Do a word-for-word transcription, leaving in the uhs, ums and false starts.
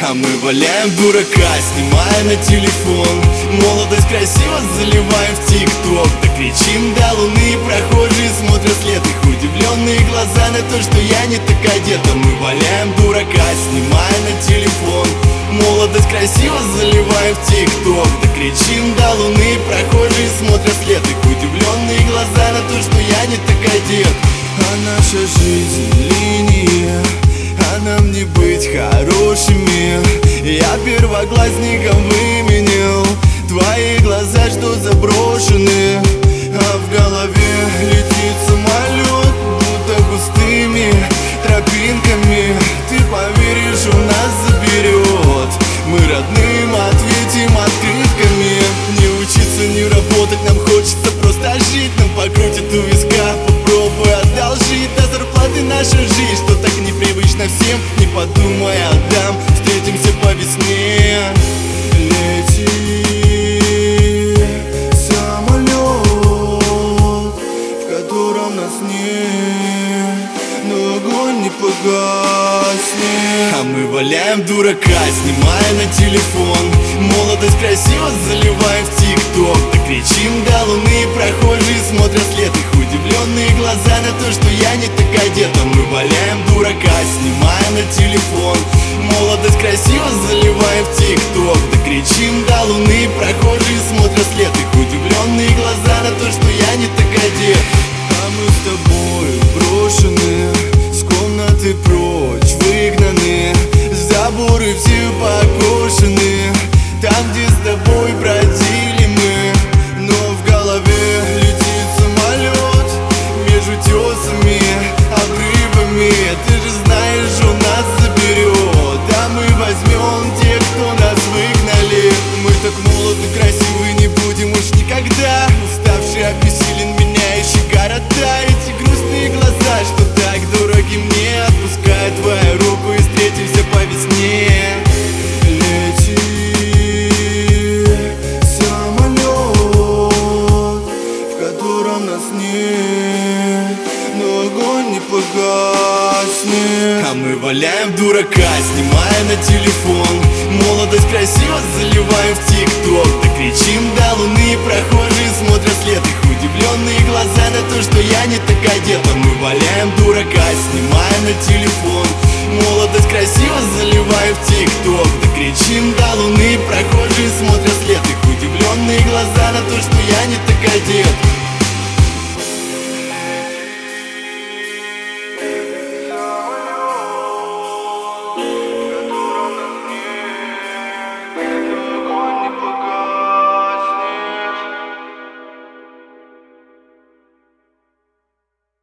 А мы валяем дурака, снимая на телефон. Молодость красиво заливаем в тик-ток. Да кричим до луны, прохожие смотрят след. Их удивленные глаза на то, что я не так одет. А мы валяем дурака, снимая на телефон. Молодость красиво заливаем в тик-ток. Да кричим до луны, прохожие смотрят след. Их удивленные глаза на то, что я не так одет. А наша жизнь линия, а нам не быть хорошими. Я первоклассником выменил твои глаза, что заброшены. А в голове летит самолет, будто густыми тропинками. Ты поверишь, он нас заберет. Мы родным ответим открытками. Не учиться, не работать, нам хочется просто жить. Нам покрутит у виска, попробуй одолжить. До зарплаты наша жизнь, что так непривычно всем. Не подумай, отдам, встретимся по весне. Лети, самолет, в котором нас нет, но огонь не погаснет. А мы валяем дурака, снимая на телефон. Молодость красиво заливаем в тик-ток. Да кричим до луны, прохожие смотрят след. Их удивленные глаза на то, что я не так одет. А мы валяем дурака, снимая на телефон. Молодость красиво заливаем в тик-ток. Да кричим до луны, прохожие смотрят след. Их удивленные глаза на то, что я не так одет. А мы с тобой брошены, с комнаты прочь выгнаны. Заборы все покошены, там, где с тобой бродили мы. Но в голове летит самолет между тесами, обрывами. Ты же знаешь, он нас заберет. А мы возьмем тех, кто нас выгнали. Мы так молоды, красивы, не будем уж никогда. Уставший, обессилен, меняющий города. Эти грустные глаза, что так дороги мне. Отпускай твою руку и встретимся по весне. Лети, самолет, в котором нас нет, но огонь не погаснет. А мы валяем дурака, снимая на телефон. Молодость красиво заливаем в тик-ток. Да кричим до луны, прохожие смотрят след. Их удивленные глаза на то, что я не так одет. А мы валяем дурака, снимая на телефон. Молодость красиво заливаем в тик-ток. Да кричим до луны, прохожие смотрят след. Их удивленные глаза на то, что я не так одет.